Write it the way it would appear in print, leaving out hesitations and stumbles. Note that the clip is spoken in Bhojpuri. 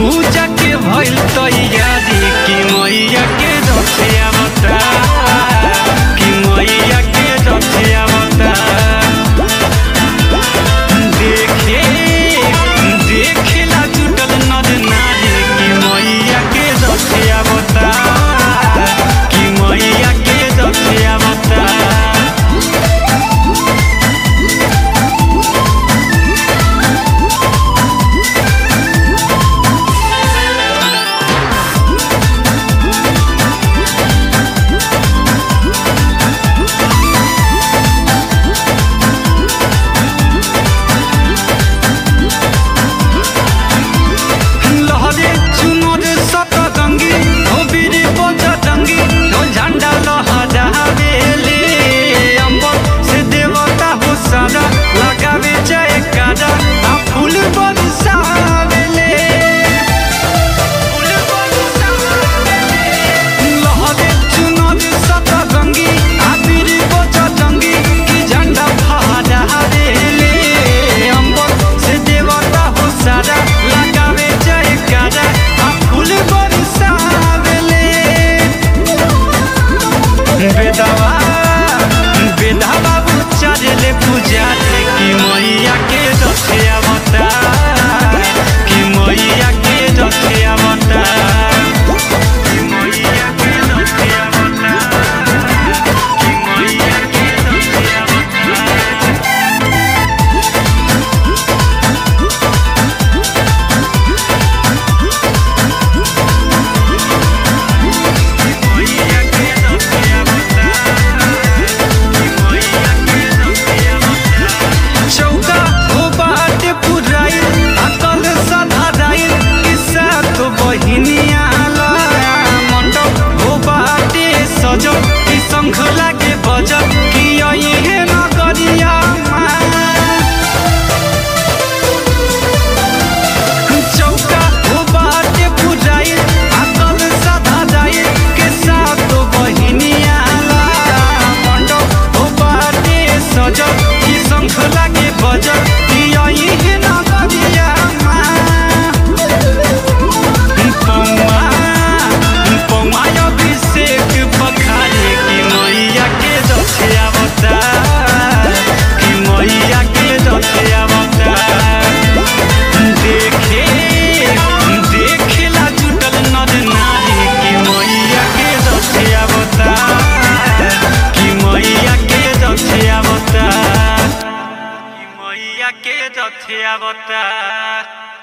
पूजा के भइल तैयारी कि मैया के रथिया बता कि मैया के रथिया बता देखेला जुटल नर नारी कि मैया के रथिया बता कि मैया के रथिया बता। बेदावा चले पूजा कि मैया के रथिया बता कि मैया के रथिया बता कि मैया के रथिया बता कि मैया के रथिया बता। देखेला जुटल नर नारी कि मैया के रथिया बता कि मैया के रथिया बता कि मैया के रथिया बता।